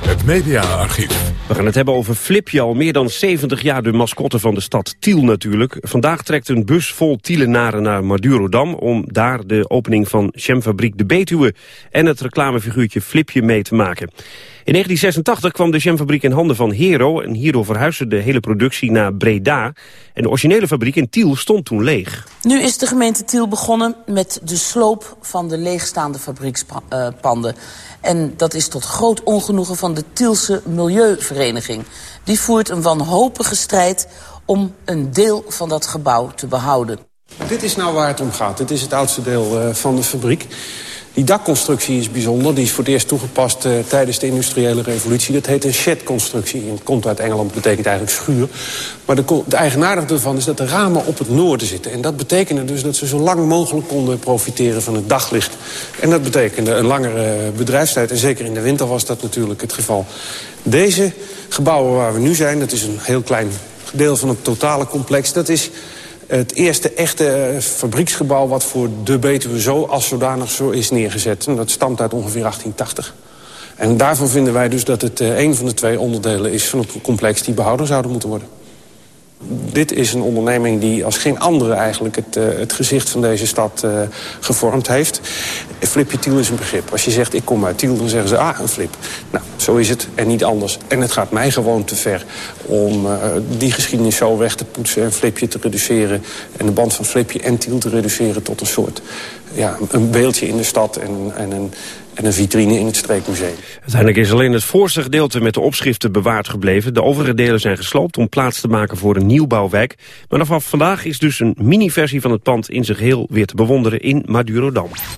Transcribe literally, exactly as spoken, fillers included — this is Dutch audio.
Het mediaarchief. We gaan het hebben over Flipje, al meer dan zeventig jaar de mascotte van de stad Tiel natuurlijk. Vandaag trekt een bus vol Tielenaren naar Madurodam om daar de opening van jamfabriek De Betuwe en het reclamefiguurtje Flipje mee te maken. In negentien zesentachtig kwam de jamfabriek in handen van Hero en hierdoor verhuisde de hele productie naar Breda. En de originele fabriek in Tiel stond toen leeg. Nu is de gemeente Tiel begonnen met de sloop van de leegstaande fabriekspanden. En dat is tot groot ongenoegen van de Tielse Milieuvereniging. Die voert een wanhopige strijd om een deel van dat gebouw te behouden. Dit is nou waar het om gaat. Dit is het oudste deel uh, van de fabriek. Die dakconstructie is bijzonder. Die is voor het eerst toegepast uh, tijdens de industriële revolutie. Dat heet een shed-constructie. Het komt uit Engeland, betekent eigenlijk schuur. Maar de, de eigenaardige ervan is dat de ramen op het noorden zitten. En dat betekende dus dat ze zo lang mogelijk konden profiteren van het daglicht. En dat betekende een langere bedrijfstijd. En zeker in de winter was dat natuurlijk het geval. Deze gebouwen waar we nu zijn, dat is een heel klein deel van het totale complex. Dat is het eerste echte fabrieksgebouw wat voor De Betuwe zo als zodanig zo is neergezet. En dat stamt uit ongeveer achttien tachtig. En daarvan vinden wij dus dat het een van de twee onderdelen is van het complex die behouden zouden moeten worden. Dit is een onderneming die als geen andere eigenlijk het, uh, het gezicht van deze stad uh, gevormd heeft. Flipje Tiel is een begrip. Als je zegt ik kom uit Tiel, dan zeggen ze ah, een flip. Nou, zo is het en niet anders. En het gaat mij gewoon te ver om uh, die geschiedenis zo weg te poetsen en Flipje te reduceren. En de band van Flipje en Tiel te reduceren tot een soort ja, een beeldje in de stad en, en een... en een vitrine in het streekmuseum. Uiteindelijk is alleen het voorste gedeelte met de opschriften bewaard gebleven. De overige delen zijn gesloopt om plaats te maken voor een nieuwbouwwijk. Maar vanaf vandaag is dus een mini-versie van het pand in zijn geheel weer te bewonderen in Madurodam.